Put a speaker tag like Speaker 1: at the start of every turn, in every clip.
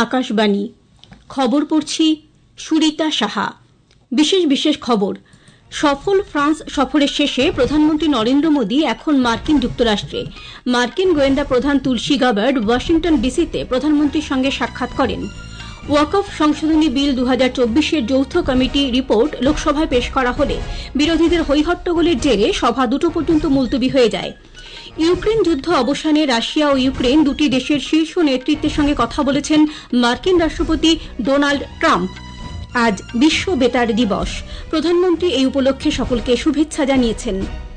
Speaker 1: আকাশবাণী খবর পড়ছি সুরিতা সাহা। বিশেষ খবর। সফল ফ্রান্স সফরের শেষে প্রধানমন্ত্রী নরেন্দ্র মোদী এখন মার্কিন যুক্তরাষ্ট্রে। মার্কিন গোয়েন্দা প্রধান তুলসী গাবার্ড ওয়াশিংটন ডিসিতে প্রধানমন্ত্রীর সঙ্গে সাক্ষাৎ করেন। ওয়াকফ সংশোধনী বিল 2024-এর যৌথ কমিটি রিপোর্ট লোকসভায় পেশ করা হলে বিরোধীদের হৈহট্টগোলের জেরে সভা 2টো পর্যন্ত মুলতবি হয়ে যায়। ইউক্রেন যুদ্ধ অবসানে রাশিয়া ও ইউক্রেন দুটি দেশের শীর্ষ নেতৃত্বের সঙ্গে কথা বলেছেন মার্কিন রাষ্ট্রপতি ডোনাল্ড ট্রাম্প। আজ বিশ্ব বেতার দিবস। প্রধানমন্ত্রী এই উপলক্ষে সকলকে শুভেচ্ছা জানিয়েছেন।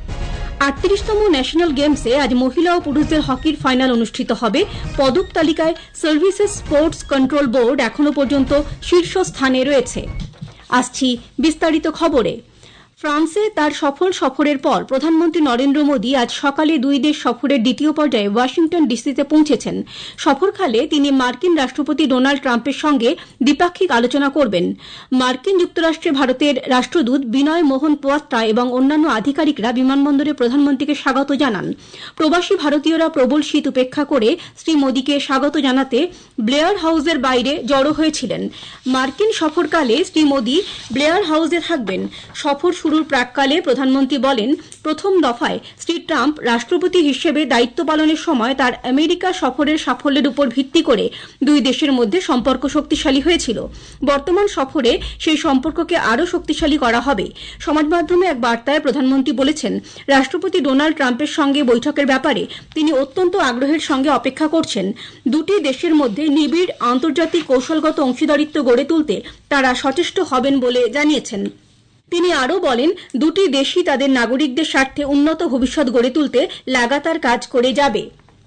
Speaker 1: 38তম ন্যাশনাল গেমসে আজ মহিলা ও পুরুষদের হকির ফাইনাল অনুষ্ঠিত হবে। পদক তালিকায় সার্ভিসেস স্পোর্টস কন্ট্রোল বোর্ড এখনো পর্যন্ত শীর্ষ স্থানে রয়েছে। আসছি বিস্তারিত খবরে। ফ্রান্সে তার সফল সফরের পর প্রধানমন্ত্রী নরেন্দ্র মোদী আজ সকালে 2 দেশ সফরের দ্বিতীয় পর্যায়ে ওয়াশিংটন ডিসিতে পৌঁছেছেন। সফরকালে তিনি মার্কিন রাষ্ট্রপতি ডোনাল্ড ট্রাম্পের সঙ্গে দ্বিপাক্ষিক আলোচনা করবেন। মার্কিন যুক্তরাষ্ট্রে ভারতের রাষ্ট্রদূত বিনয় মোহন কোয়াত্রা এবং অন্যান্য আধিকারিকরা বিমানবন্দরে প্রধানমন্ত্রীকে স্বাগত জানান। প্রবাসী ভারতীয়রা প্রবল শীত উপেক্ষা করে শ্রী মোদীকে স্বাগত জানাতে ব্লেয়ার হাউসের বাইরে জড়ো হয়েছিলেন। মার্কিন সফরকালে শ্রী মোদী ব্লেয়ার হাউসে থাকবেন। সফর শুরুর প্রাক্কালে প্রধানমন্ত্রী বলেন, প্রথম দফায় শ্রী ট্রাম্প রাষ্ট্রপতি হিসেবে দায়িত্ব পালনের সময় তার আমেরিকা সফরের সাফল্যের উপর ভিত্তি করে 2 দেশের মধ্যে সম্পর্ক শক্তিশালী হয়েছিল। বর্তমান সফরে সেই সম্পর্ককে আরও শক্তিশালী করা হবে। সমাজ মাধ্যমে এক বার্তায় প্রধানমন্ত্রী বলেছেন, রাষ্ট্রপতি ডোনাল্ড ট্রাম্পের সঙ্গে বৈঠকের ব্যাপারে তিনি অত্যন্ত আগ্রহের সঙ্গে অপেক্ষা করছেন। দুটি দেশের মধ্যে নিবিড় আন্তর্জাতিক কৌশলগত অংশীদারিত্ব গড়ে তুলতে তারা সচেষ্ট হবেন বলে জানিয়েছেন। তিনি আরও বলেন, দুটি দেশই তাদের নাগরিকদের স্বার্থে উন্নত ভবিষ্যৎ গড়ে তুলতে লাগাতার কাজ করে যাবে।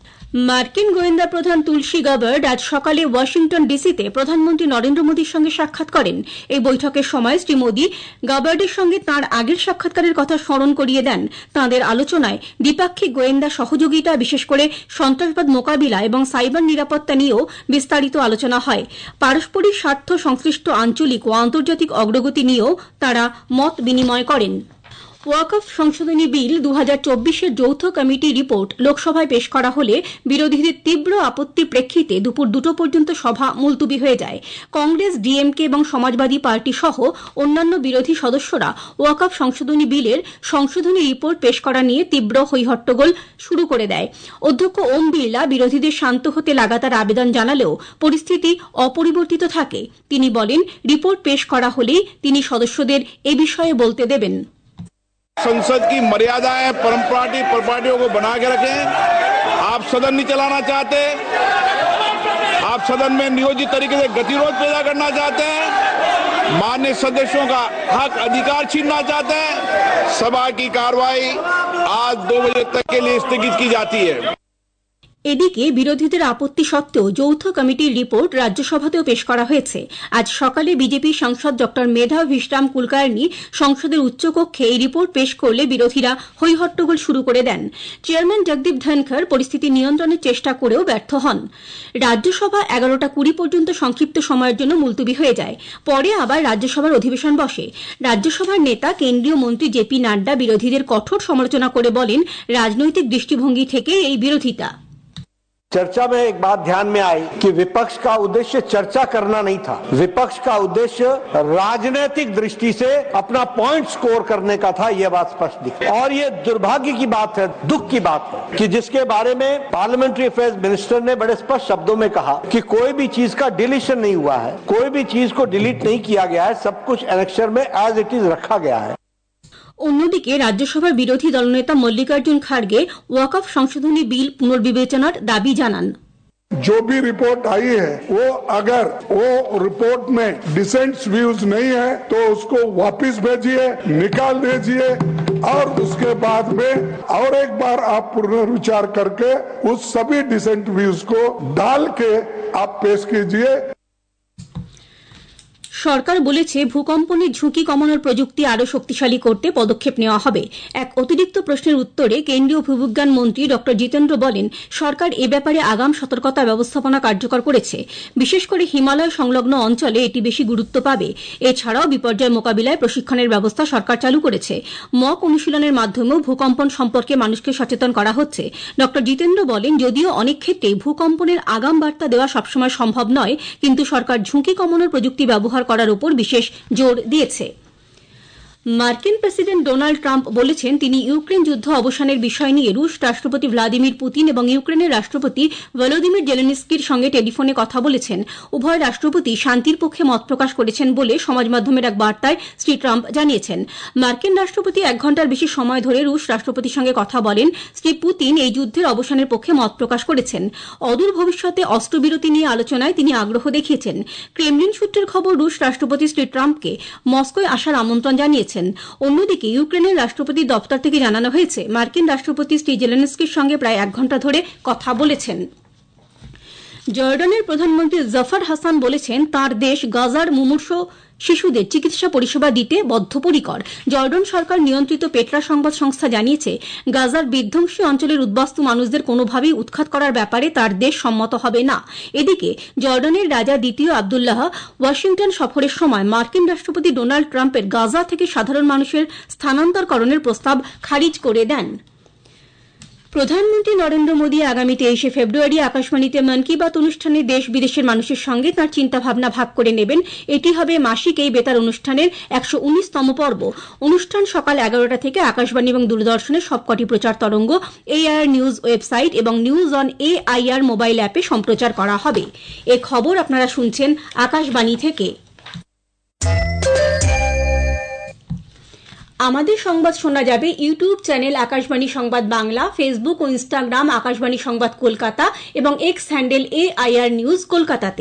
Speaker 1: মার্কিন গোয়েন্দা প্রধান তুলসী গাবার্ড আজ সকালে ওয়াশিংটন ডিসিতে প্রধানমন্ত্রী নরেন্দ্র মোদীর সঙ্গে সাক্ষাৎ করেন। এই বৈঠকের সময় শ্রী মোদী গাবার্ডের সঙ্গে তাঁর আগের সাক্ষাৎকারের কথা স্মরণ করিয়ে দেন। তাঁদের আলোচনায় দ্বিপাক্ষিক গোয়েন্দা সহযোগিতা, বিশেষ করে সন্ত্রাসবাদ মোকাবিলা এবং সাইবার নিরাপত্তা নিয়েও বিস্তারিত আলোচনা হয়। পারস্পরিক স্বার্থ সংশ্লিষ্ট আঞ্চলিক ও আন্তর্জাতিক অগ্রগতি নিয়েও তাঁরা মত বিনিময় করেন। ওয়াকফ সংশোধনী বিল 2024-এর যৌথ কমিটি রিপোর্ট লোকসভায় পেশ করা হলে বিরোধীদের তীব্র আপত্তির প্রেক্ষিতে দুপুর 2টো পর্যন্ত সভা মুলতবি হয়ে যায়। কংগ্রেস, ডিএমকে এবং সমাজবাদী পার্টি সহ অন্যান্য বিরোধী সদস্যরা ওয়াকফ সংশোধনী বিলের সংশোধনী রিপোর্ট পেশ করা নিয়ে তীব্র হৈহট্টগোল শুরু করে দেয়। অধ্যক্ষ ওম বিড়লা বিরোধীদের শান্ত হতে লাগাতার আবেদন জানালেও পরিস্থিতি অপরিবর্তিত থাকে। তিনি বলেন, রিপোর্ট পেশ করা হলেই তিনি সদস্যদের এ বিষয়ে বলতে দেবেন।
Speaker 2: संसद की मर्यादाएं, प्रॉपर्टियों को बना के रखें। आप सदन नहीं चलाना चाहते, आप सदन में नियोजित तरीके से गतिरोध पैदा करना चाहते हैं, माननीय सदस्यों का हक अधिकार छीनना चाहते हैं। सभा की कार्रवाई आज 2 बजे तक के लिए स्थगित की जाती है।
Speaker 1: এদিকে বিরোধীদের আপত্তি সত্ত্বেও যৌথ কমিটির রিপোর্ট রাজ্যসভাতেও পেশ করা হয়েছে। আজ সকালে বিজেপি সাংসদ ডক্টর মেধা ভিশ্রাম কুলকার্নি সংসদের উচ্চকক্ষে এই রিপোর্ট পেশ করলে বিরোধীরা হৈহট্টগোল শুরু করে দেন। চেয়ারম্যান জগদীপ ধনখড় পরিস্থিতি নিয়ন্ত্রণের চেষ্টা করেও ব্যর্থ হন। রাজ্যসভা 11টা 20 পর্যন্ত সংক্ষিপ্ত সময়ের জন্য মুলতবি হয়ে যায়। পরে আবার রাজ্যসভার অধিবেশন বসে। রাজ্যসভার নেতা কেন্দ্রীয় মন্ত্রী জেপি নাড্ডা বিরোধীদের কঠোর সমালোচনা করে বলেন, রাজনৈতিক দৃষ্টিভঙ্গি থেকে এই বিরোধিতা।
Speaker 3: चर्चा में एक बात ध्यान में आई कि विपक्ष का उद्देश्य चर्चा करना नहीं था, विपक्ष का उद्देश्य राजनीतिक दृष्टि से अपना पॉइंट स्कोर करने का था। यह बात स्पष्ट दिखी और ये दुर्भाग्य की बात है, दुख की बात है कि जिसके बारे में पार्लियामेंट्री अफेयर्स मिनिस्टर ने बड़े स्पष्ट शब्दों में कहा कि कोई भी चीज का डिलीशन नहीं हुआ है, कोई भी चीज को डिलीट नहीं किया गया है, सब कुछ एनेक्सर में एज इट इज रखा गया है।
Speaker 1: অন্যদিকে রাজ্যসভার বিরোধী দলনেতা মল্লিকার্জুন খাড়গে ওয়াকফ সংশোধনী বিল পুনর্বিবেচনার দাবি জানান।
Speaker 4: जो भी रिपोर्ट आई है वो अगर वो रिपोर्ट में डिसेंट्स व्यूज नहीं है तो उसको वापस भेजिए, निकाल दीजिए और उसके बाद में और एक बार आप पुनर्विचार करके उस सभी डिसेंट व्यूज को डाल के आप पेश कीजिए।
Speaker 1: সরকার বলেছে ভূকম্পনের ঝুঁকি কমানোর প্রযুক্তি আরও শক্তিশালী করতে পদক্ষেপ নেওয়া হবে। এক অতিরিক্ত প্রশ্নের উত্তরে কেন্দ্রীয় ভূবিজ্ঞান মন্ত্রী ড জিতেন্দ্র বলেন, সরকার এ ব্যাপারে আগাম সতর্কতা ব্যবস্থাপনা কার্যকর করেছে। বিশেষ করে হিমালয় সংলগ্ন অঞ্চলে এটি বেশি গুরুত্ব পাবে। এছাড়াও বিপর্যয় মোকাবিলায় প্রশিক্ষণের ব্যবস্থা সরকার চালু করেছে। মক অনুশীলনের মাধ্যমেও ভূকম্পন সম্পর্কে মানুষকে সচেতন করা হচ্ছে। ড জিতেন্দ্র বলেন, যদিও অনেক ক্ষেত্রেই ভূকম্পনের আগাম বার্তা দেওয়া সবসময় সম্ভব নয়, কিন্তু সরকার ঝুঁকি কমানোর প্রযুক্তি ব্যবহার করার উপর বিশেষ জোর দিয়েছে। মার্কিন প্রেসিডেন্ট ডোনাল্ড ট্রাম্প বলেছেন, তিনি ইউক্রেন যুদ্ধ অবসানের বিষয় নিয়ে রুশ রাষ্ট্রপতি ভ্লাদিমির পুতিন এবং ইউক্রেনের রাষ্ট্রপতি ভলোদিমির জেলেনস্কির সঙ্গে টেলিফোনে কথা বলেছেন। উভয় রাষ্ট্রপতি শান্তির পক্ষে মত প্রকাশ করেছেন বলে সমাজ মাধ্যমের এক বার্তায় শ্রী ট্রাম্প জানিয়েছেন। মার্কিন রাষ্ট্রপতি 1 ঘণ্টার বেশি সময় ধরে রুশ রাষ্ট্রপতির সঙ্গে কথা বলেন। শ্রী পুতিন এই যুদ্ধের অবসানের পক্ষে মত প্রকাশ করেছেন। অদূর ভবিষ্যতে অস্ত্রবিরতি নিয়ে আলোচনায় তিনি আগ্রহ দেখিয়েছেন। ক্রেমলিন সূত্রের খবর, রুশ রাষ্ট্রপতি শ্রী ট্রাম্পকে মস্কোয় আসার আমন্ত্রণ জানিয়েছেন। অন্যদিকে ইউক্রেনের রাষ্ট্রপতির দপ্তর থেকে জানানো হয়েছে, মার্কিন রাষ্ট্রপতি শ্রী জেলেনস্কির সঙ্গে প্রায় 1 ঘণ্টা ধরে কথা বলেছেন। জর্ডানের প্রধানমন্ত্রী জাফর হাসান বলেছেন, তাঁর দেশ গাজার মুমূর্ষু শিশুদের চিকিৎসা পরিষেবা দিতে বদ্ধপরিকর। জর্ডান সরকার নিয়ন্ত্রিত পেট্রা সংবাদ সংস্থা জানিয়েছে, গাজার বিধ্বংসী অঞ্চলের উদ্বাস্তু মানুষদের কোনোভাবেই উৎখাত করার ব্যাপারে তার দেশ সম্মত হবে না। এদিকে জর্ডানের রাজা দ্বিতীয় আবদুল্লাহ ওয়াশিংটন সফরের সময় মার্কিন রাষ্ট্রপতি ডোনাল্ড ট্রাম্পের গাজা থেকে সাধারণ মানুষের স্থানান্তরকরণের প্রস্তাব খারিজ করে দেন। প্রধানমন্ত্রী নরেন্দ্র মোদী আগামী 23 ফেব্রুয়ারি আকাশবাণীতে মন কি বাত অনুষ্ঠানে দেশ বিদেশের মানুষের সঙ্গে তাঁর চিন্তাভাবনা ভাগ করে নেবেন। এটি হবে মাসিক এই বেতার অনুষ্ঠানের 119তম পর্ব। অনুষ্ঠান সকাল 11টা থেকে আকাশবাণী এবং দূরদর্শনের সবকটি প্রচার তরঙ্গ, AIR নিউজ ওয়েবসাইট এবং নিউজ অন AIR মোবাইল অ্যাপে সম্প্রচার করা হবে। এ খবর আপনারা শুনছেন আকাশবাণী থেকে। আমাদের সংবাদ শোনা যাবে ইউটিউব চ্যানেল আকাশবাণী সংবাদ বাংলা, ফেসবুক ও ইনস্টাগ্রাম আকাশবাণী সংবাদ কলকাতা এবং এক্স হ্যান্ডেল AIR নিউজ কলকাতাতে।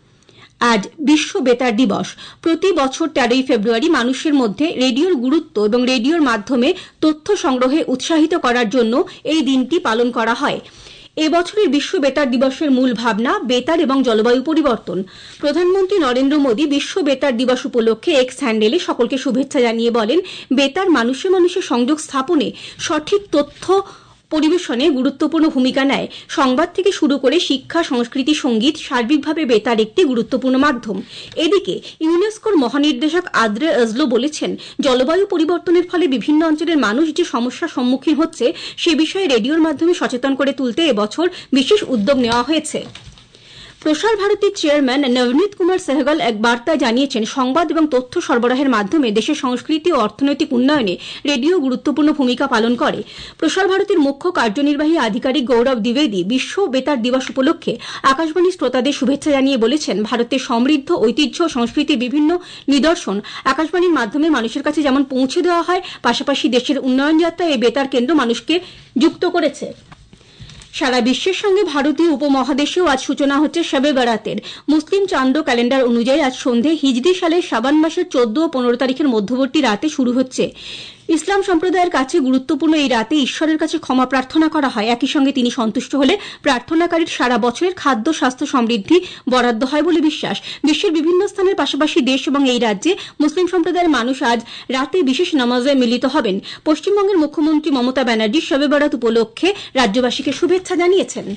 Speaker 1: আজ বিশ্ব বেতার দিবস। প্রতি বছর 13 ফেব্রুয়ারি মানুষের মধ্যে রেডিওর গুরুত্ব এবং রেডিওর মাধ্যমে তথ্য সংগ্রহে উৎসাহিত করার জন্য এই দিনটি পালন করা হয়। এবছরের বিশ্ব বেতার দিবসের মূল ভাবনা বেতার এবং জলবায়ু পরিবর্তন। প্রধানমন্ত্রী নরেন্দ্র মোদী বিশ্ব বেতার দিবস উপলক্ষে এক্স হ্যান্ডেলে সকলকে শুভেচ্ছা জানিয়ে বলেন, বেতার মানুষে মানুষে সংযোগ স্থাপনে, সঠিক তথ্য পরিবেশনে গুরুত্বপূর্ণ ভূমিকা নেয়। সংবাদ থেকে শুরু করে শিক্ষা, সংস্কৃতি, সঙ্গীত, সার্বিকভাবে বেতার একটি গুরুত্বপূর্ণ মাধ্যম। এদিকে ইউনেস্কোর মহানির্দেশক আদ্রে আজলো বলেছেন, জলবায়ু পরিবর্তনের ফলে বিভিন্ন অঞ্চলের মানুষ যে সমস্যার সম্মুখীন হচ্ছে সে বিষয়ে রেডিওর মাধ্যমে সচেতন করে তুলতে এবছর বিশেষ উদ্যোগ নেওয়া হয়েছে। প্রসার ভারতীর চেয়ারম্যান নবনীত কুমার সেহগল এক বার্তায় জানিয়েছেন, সংবাদ এবং তথ্য সরবরাহের মাধ্যমে দেশের সংস্কৃতি ও অর্থনৈতিক উন্নয়নে রেডিও গুরুত্বপূর্ণ ভূমিকা পালন করে। প্রসার ভারতীর মুখ্য কার্যনির্বাহী আধিকারিক গৌরব দ্বিবেদী বিশ্ব বেতার দিবস উপলক্ষে আকাশবাণী শ্রোতাদের শুভেচ্ছা জানিয়ে বলেছেন, ভারতের সমৃদ্ধ ঐতিহ্য ও সংস্কৃতির বিভিন্ন নিদর্শন আকাশবাণীর মাধ্যমে মানুষের কাছে যেমন পৌঁছে দেওয়া হয়, পাশাপাশি দেশের উন্নয়ন যাত্রায় এই বেতার কেন্দ্র মানুষকে যুক্ত করেছে। সারা বিশ্বের সঙ্গে ভারতীয় উপমহাদেশেও আজ সূচনা হচ্ছে শবে বরাতের। মুসলিম চান্দ্র ক্যালেন্ডার অনুযায়ী আজ সন্ধে হিজরি সালের শাবান মাসের 14 ও 15 তারিখের মধ্যবর্তী রাতে শুরু হচ্ছে। ইসলাম সম্প্রদায়ের কাছে গুরুত্বপূর্ণ এই রাতে ঈশ্বরের কাছে ক্ষমা প্রার্থনা করা হয়। একই সঙ্গে তিনি সন্তুষ্ট হলে প্রার্থনাকারীর সারা বছরের খাদ্য, স্বাস্থ্য, সমৃদ্ধি বরাদ্দ হয় বলে বিশ্বাস। বিশ্বের বিভিন্ন স্থানের পাশাপাশি দেশ এবং এই রাজ্যে মুসলিম সম্প্রদায়ের মানুষ আজ রাতে বিশেষ নামাজে মিলিত হবেন। পশ্চিমবঙ্গের মুখ্যমন্ত্রী মমতা ব্যানার্জি শবে বরাত উপলক্ষে রাজ্যবাসীকে শুভেচ্ছা জানিয়েছেন।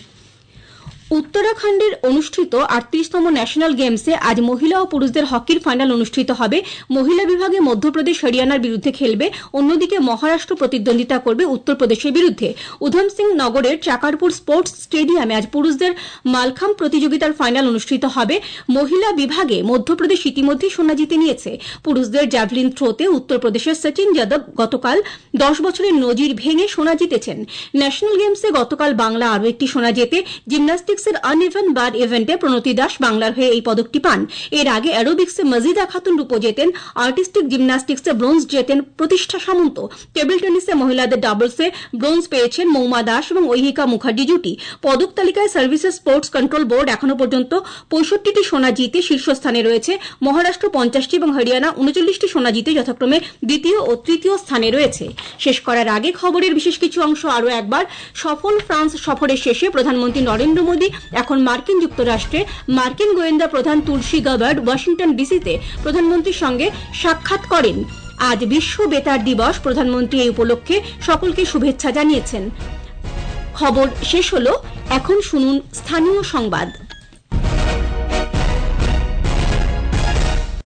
Speaker 1: উত্তরাখণ্ডের অনুষ্ঠিত 38তম ন্যাশনাল গেমসে আজ মহিলা ও পুরুষদের হকির ফাইনাল অনুষ্ঠিত হবে। মহিলা বিভাগে মধ্যপ্রদেশ হরিয়ানার বিরুদ্ধে খেলবে, অন্যদিকে মহারাষ্ট্র প্রতিদ্বন্দ্বিতা করবে উত্তরপ্রদেশের বিরুদ্ধে। উধম সিং নগরের চাকারপুর স্পোর্টস স্টেডিয়ামে আজ পুরুষদের মালখাম্ব প্রতিযোগিতার ফাইনাল অনুষ্ঠিত হবে। মহিলা বিভাগে মধ্যপ্রদেশ ইতিমধ্যেই সোনা জিতে নিয়েছে। পুরুষদের জ্যাভলিন থ্রোতে উত্তরপ্রদেশের সচিন যাদব গতকাল 10 বছরের নজির ভেঙে সোনা জিতেছেন। ন্যাশনাল গেমসে গতকাল বাংলা আরও একটি সোনা জেতে। জিমন্যাস্টিক্সের আনইভেন বার ইভেন্টে প্রণতি দাস বাংলার হয়ে এই পদকটি পান। এর আগে অ্যারোবিক্সে মজিদা খাতুন রূপো জেতেন। আর্টিস্টিক জিমন্যাস্টিক্সে ব্রোঞ্জ জেতেন প্রতিষ্ঠা সামন্ত। টেবিল টেনিসে মহিলাদের ডাবলসে ব্রোঞ্জ পেয়েছেন মৌমা দাস এবং ঐহিকা মুখার্জি জুটি। পদক তালিকায় সার্ভিসেস স্পোর্টস কন্ট্রোল বোর্ড এখনো পর্যন্ত 65টি সোনা জিতে শীর্ষস্থানে রয়েছে। মহারাষ্ট্র 50টি এবং হরিয়ানা 39টি সোনা জিতে যথাক্রমে দ্বিতীয় ও তৃতীয় স্থানে রয়েছে। শেষ করার আগে খবরের বিশেষ কিছু অংশ আরও একবার। সফল ফ্রান্স সফরের শেষে প্রধানমন্ত্রী নরেন্দ্র মোদী এখন মার্কিন যুক্তরাষ্ট্রে। মার্কিন গোয়েন্দা প্রধান তুলসী গাবার্ড ওয়াশিংটন ডিসিতে প্রধানমন্ত্রীর সঙ্গে সাক্ষাৎ করেন। আজ বিশ্ব বেতার দিবস। প্রধানমন্ত্রী এই উপলক্ষে সকলকে শুভেচ্ছা জানিয়েছেন। খবর শেষ হলো, এখন শুনুন স্থানীয় সংবাদ।